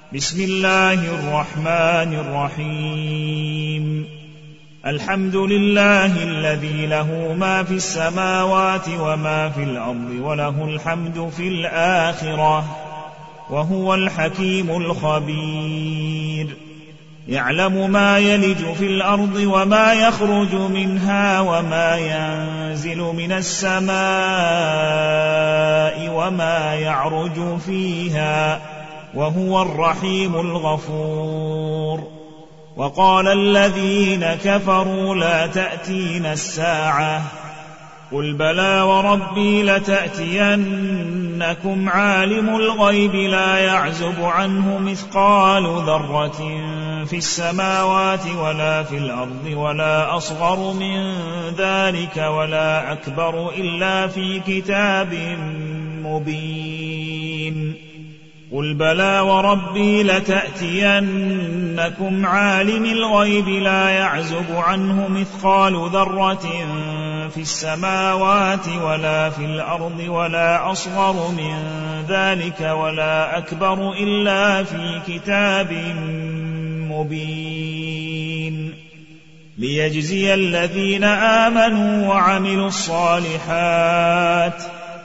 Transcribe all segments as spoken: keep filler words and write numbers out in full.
بسم الله الرحمن الرحيم. الحمد لله الذي له ما في السماوات وما في الأرض وله الحمد في الآخرة وهو الحكيم الخبير. يعلم ما يلج في الأرض وما يخرج منها وما ينزل من السماء وما يعرج فيها وهو الرحيم الغفور. وقال الذين كفروا لا تأتينا الساعة قل بلى وربي لتأتينكم عالم الغيب لا يعزب عنه مثقال ذرة في السماوات ولا في الأرض ولا أصغر من ذلك ولا أكبر إلا في كتاب مبين. قل بلى وربي لتأتينكم عالم الغيب لا يعزب عنه مثقال ذرة في السماوات ولا في الأرض ولا أصغر من ذلك ولا أكبر إلا في كتاب مبين. ليجزي الذين آمنوا وعملوا الصالحات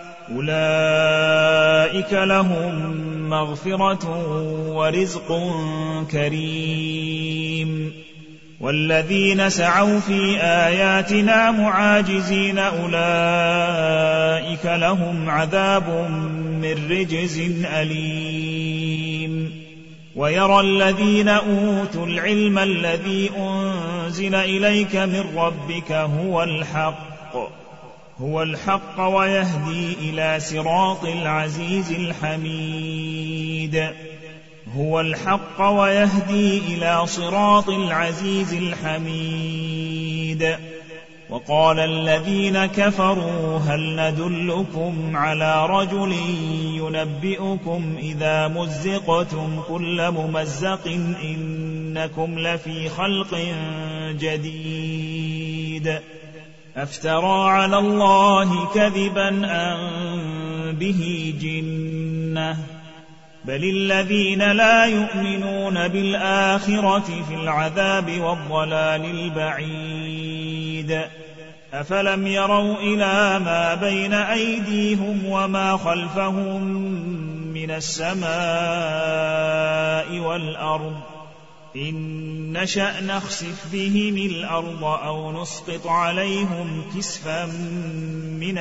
أولئك لهم مغفرة ورزق كريم. والذين سعوا في آياتنا معاجزين أولئك لهم عذاب من رجز أليم. ويرى الذين أوتوا العلم الذي أنزل إليك من ربك هو الحق هو الحق ويهدي إلى صراط العزيز الحميد هو الحق ويهدي إلى صراط العزيز الحميد. وقال الذين كفروا هل ندلكم على رجل ينبئكم إذا مزقتم كل ممزق إنكم لفي خلق جديد أفترى على الله كذبا أم به جنة بل الذين لا يؤمنون بالآخرة في العذاب والضلال البعيد. أفلم يروا إلى ما بين أيديهم وما خلفهم من السماء والأرض إن نشأ نخسف بهم الأرض أو نسقط عليهم كسفا من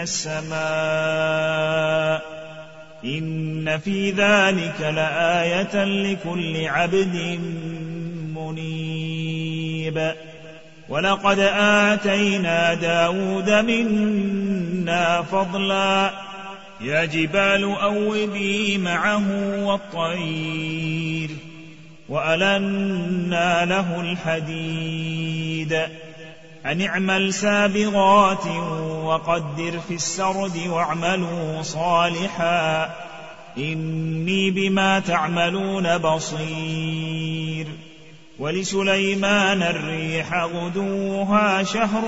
السماء إن في ذلك لآية لكل عبد منيب. ولقد آتينا داود منا فضلا يا جبال أوبي معه والطير وألنا له الحديد أن اعمل سابغات وقدر في السرد واعملوا صالحا إني بما تعملون بصير. ولسليمان الريح غدوها شهر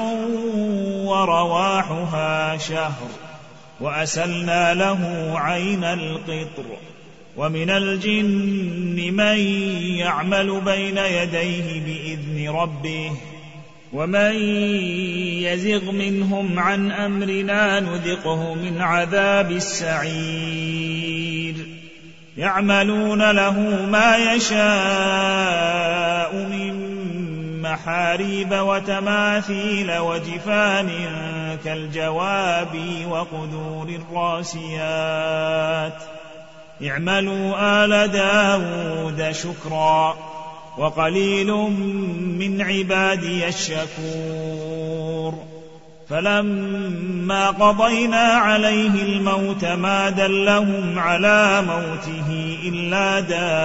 ورواحها شهر وأسلنا له عين القطر. ومن الجن من يعمل بين يديه بإذن ربه ومن يزغ منهم عن أمرنا نذقه من عذاب السعير. يعملون له ما يشاء من محاريب وتماثيل وجفان كالجواب وقدور الراسيات اعملوا آل داود شكرا وقليل من عبادي الشكور. فلما قضينا عليه الموت ما دلهم على موته إلا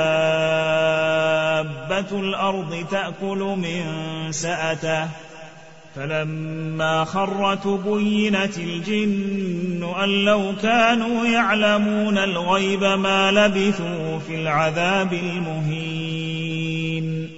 دابة الأرض تأكل من سأته فلما خر تبينت الجن أن لو كانوا يعلمون الغيب ما لبثوا في العذاب المهين.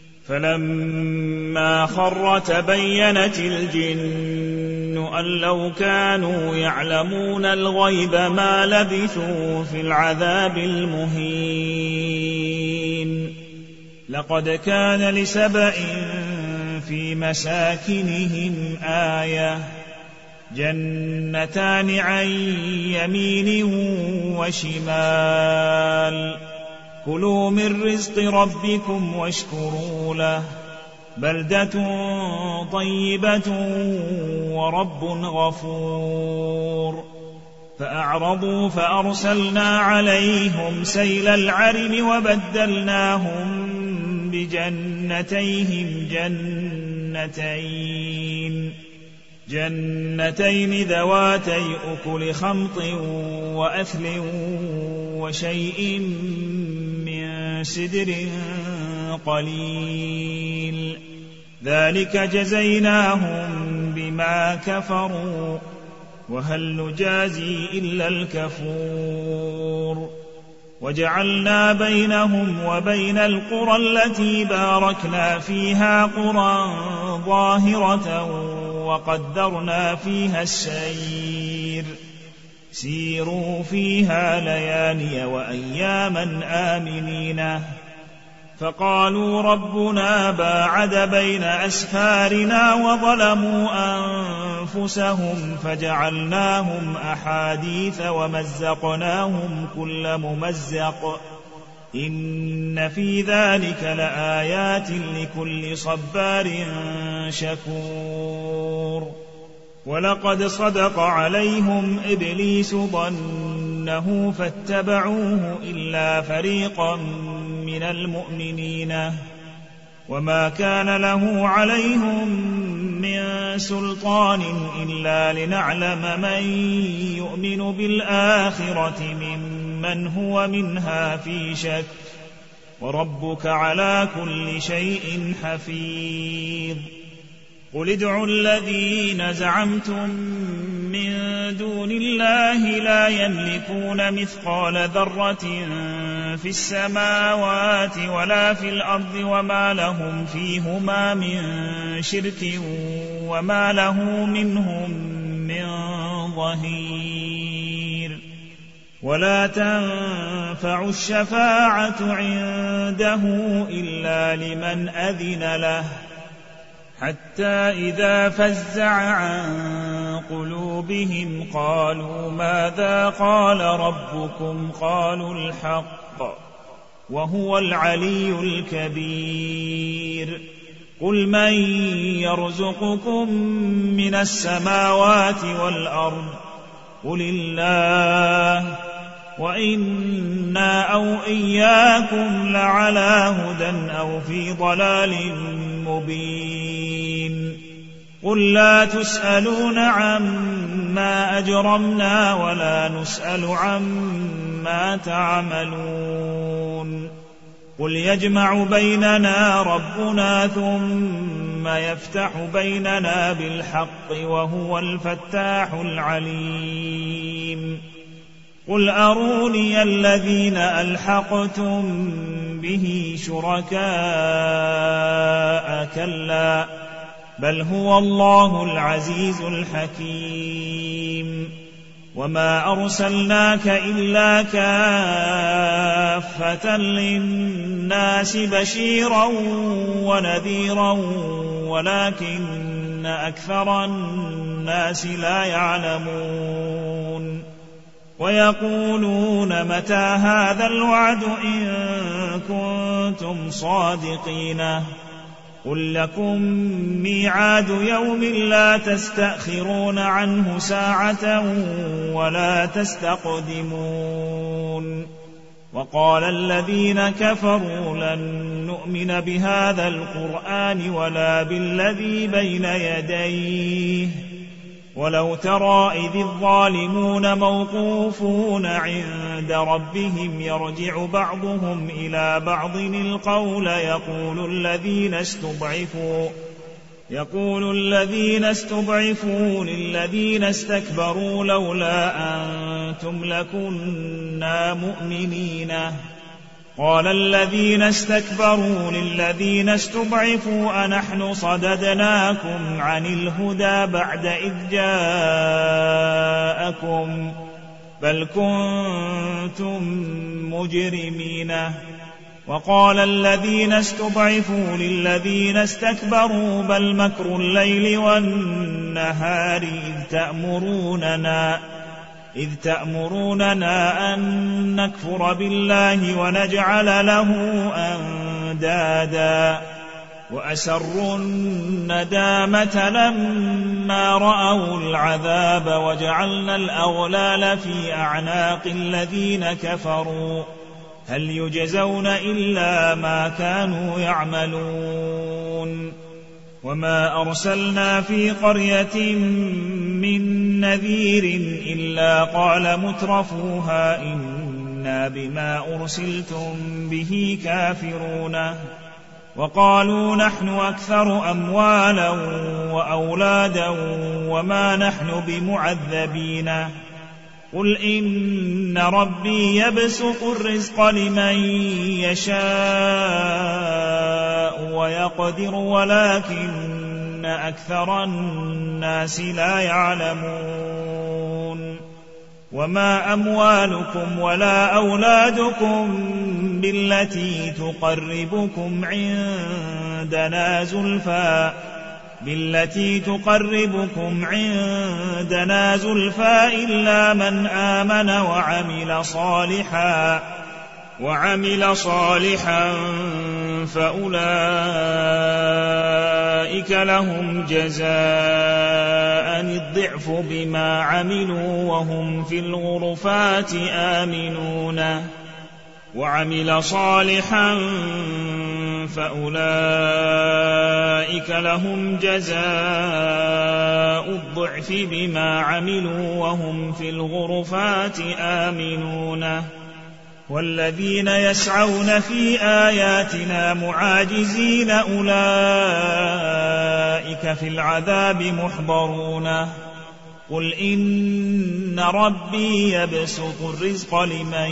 فلما خر تبينت الجن أن لو كانوا يعلمون الغيب ما لبثوا في العذاب المهين. لقد كان لسبإ في مساكنهم آية جنتان عن يمين وشمال كلوا من رزق ربكم واشكروا له بلدة طيبة ورب غفور فأعرضوا فأرسلنا عليهم سيل العرم وبدلناهم بجنتيهم جنتين جنتين ذواتي أكل خمط وأثل وشيء من سدر قليل ذلك جزيناهم بما كفروا وهل نجازي إلا الكفور وجعلنا بينهم وبين القرى التي باركنا فيها قرى ظاهرة وقدرنا فيها السير سيروا فيها ليالي وأياما آمنين فقالوا ربنا باعد بين أسفارنا وظلموا أنفسهم فجعلناهم أحاديث ومزقناهم كل ممزق إن في ذلك لآيات لكل صبار شكور ولقد صدق عليهم إبليس ظنه فاتبعوه إلا فريقا من المؤمنين وما كان له عليهم من سلطان إلا لنعلم من يؤمن بالآخرة ممن هو منها في شك وربك على كل شيء حفيظ قل ادعوا الذين زعمتم من دون الله لا يملكون مثقال ذرة في السماوات ولا في الأرض وما لهم فيهما من شرك وما له منهم من ظهير ولا تنفع الشفاعة عنده إلا لمن أذن له حتى إذا فزع عن قلوبهم قالوا ماذا قال ربكم قالوا الحق وهو العلي الكبير قل من يرزقكم من السماوات والأرض قل الله وإنا أو إياكم لعلى هدى أو في ضلال مبين قل لا تسألون عما أجرمنا ولا نسأل عما تعملون قل يجمع بيننا ربنا ثم يفتح بيننا بالحق وهو الفتاح العليم قل أروني الذين ألحقتم به شركاء كلا بل هو الله العزيز الحكيم وما أرسلناك إلا كافة للناس بشيرا ونذيرا ولكن أكثر الناس لا يعلمون ويقولون متى هذا الوعد إن كنتم صادقين قل لكم ميعاد يوم لا تستأخرون عنه ساعة ولا تستقدمون وقال الذين كفروا لن نؤمن بهذا القرآن ولا بالذي بين يديه ولو ترى إذ الظالمون موقوفون عند ربهم يرجع بعضهم إلى بعض القول يقول الذين استضعفوا يقول الذين استضعفوا للذين استكبروا لولا أنتم لكنا مؤمنين قال الذين استكبروا للذين استضعفوا أنحن صددناكم عن الهدى بعد إذ جاءكم بل كنتم مجرمين وقال الذين استضعفوا للذين استكبروا بل مكر الليل والنهار إذ تأمروننا, إذ تأمروننا أن نكفر بالله ونجعل له أندادا وأسروا الندامة لما رأوا العذاب وجعلنا الأغلال في أعناق الذين كفروا هل يجزون إلا ما كانوا يعملون. وما أرسلنا في قرية من نذير إلا قال مترفوها إنا بما أرسلتم به كافرون وقالوا نحن أكثر أموالا وأولادا وما نحن بمعذبين قل إن ربي يبسط الرزق لمن يشاء ويقدر ولكن أكثر الناس لا يعلمون. وما أموالكم ولا أولادكم بالتي تقربكم عندنا زلفى بالتي تقربكم عندنا زلفى إلا من آمن وعمل صالحا وعمل صالحا فأولئك لهم جزاء الضعف بما عملوا وهم في الغرفات آمنون وعمل صالحا فأولئك لهم جزاء الضعف بما عملوا وهم في الغرفات آمنون. والذين يسعون في آياتنا معاجزين أولئك في العذاب محضرون قل إن ربي يبسط الرزق لمن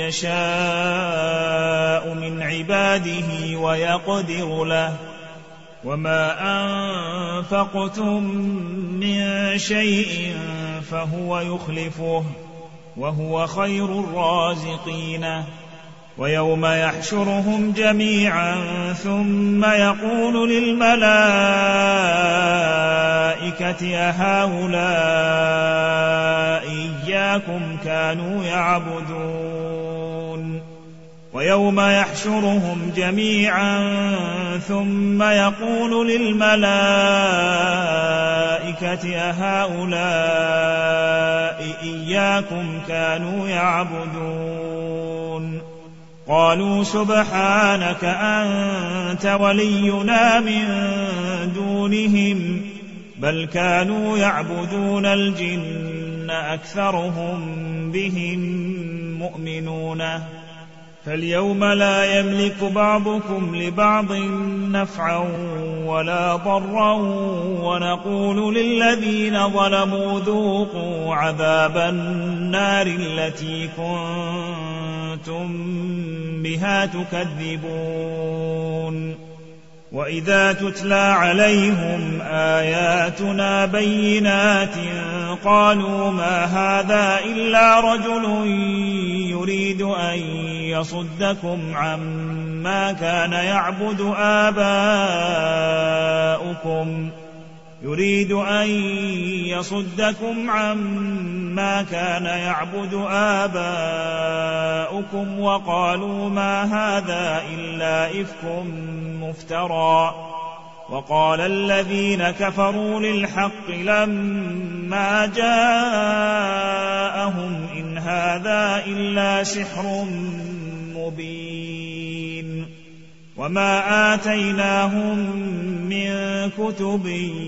يشاء من عباده ويقدر له وما أنفقتم من شيء فهو يخلفه وهو خير الرازقين. ويوم يحشرهم جميعا ثم يقول للملائكة أهؤلاء إياكم كانوا يعبدون ويوم يحشرهم جميعا ثم يقول للملائكة أهؤلاء إياكم كانوا يعبدون قالوا سبحانك أنت ولينا من دونهم بل كانوا يعبدون الجن أكثرهم بهم مؤمنون. فاليوم لا يملك بعضكم لبعض نفعا ولا ضرا ونقول للذين ظلموا ذوقوا عذاب النار التي كنتم بها تكذبون. وإذا تتلى عليهم آياتنا بينات قالوا ما هذا إلا رجل يريد أن يصدكم عما كان يعبد آباؤكم يريد أن يصدكم عما كان يعبد آباؤكم وقالوا ما هذا إلا إفك مفترى. وقال الذين كفروا للحق لما جاءهم إن هذا إلا سحر مبين. وما آتيناهم من كتب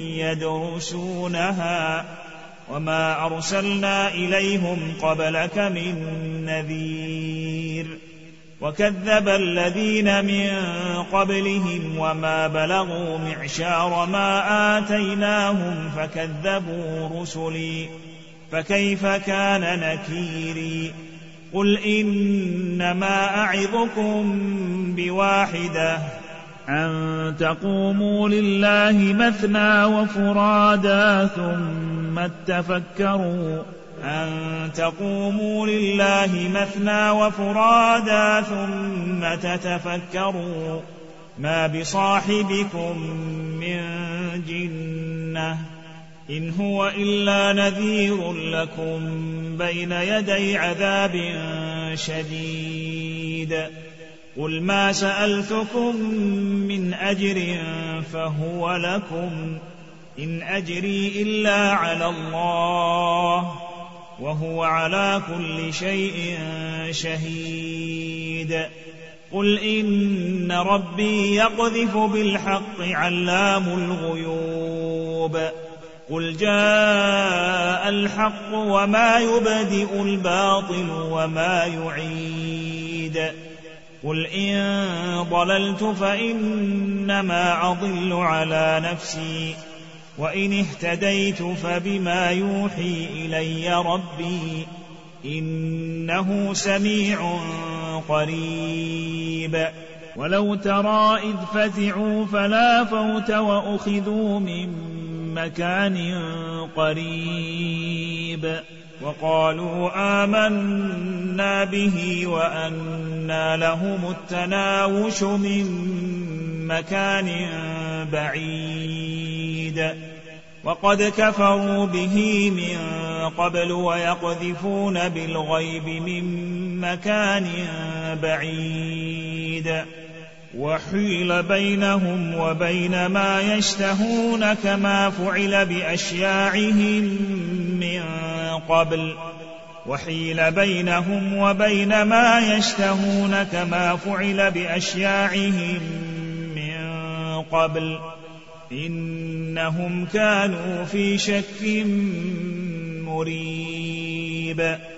يدرسونها وما أرسلنا إليهم قبلك من نذير. وكذب الذين من قبلهم وما بلغوا معشار ما آتيناهم فكذبوا رسلي فكيف كان نكيري. قل إنما أعظكم بواحدة أن تقوموا لله مثنى وفرادا ثم تفكروا أن تقوموا لله مثنى وفرادا ثم تتفكروا ما بصاحبكم من جنة إن هو إلا نذير لكم بين يدي عذاب شديد قل ما سألتكم من أجر فهو لكم إن أجري إلا على الله وهو على كل شيء شهيد قل إن ربي يقذف بالحق علام الغيوب قل جاء الحق وما يبدئ الباطل وما يعيد قل إن ضللت فإنما أضل على نفسي وإن اهتديت فبما يوحي إلي ربي إنه سميع قريب ولو ترى إذ فزعوا فلا فوت وأخذوا من مكان قريب وقالوا آمنا به وأنى لهم التناوش من مكان بعيد وقد كفروا به من قبل ويقذفون بالغيب من مكان بعيد وحيل بينهم وبين ما يشتهون كما فعل بأشياعهم من قبل وحيل بينهم وبين ما يشتهون كما فعل بأشياعهم من قبل إنهم كانوا في شك مريب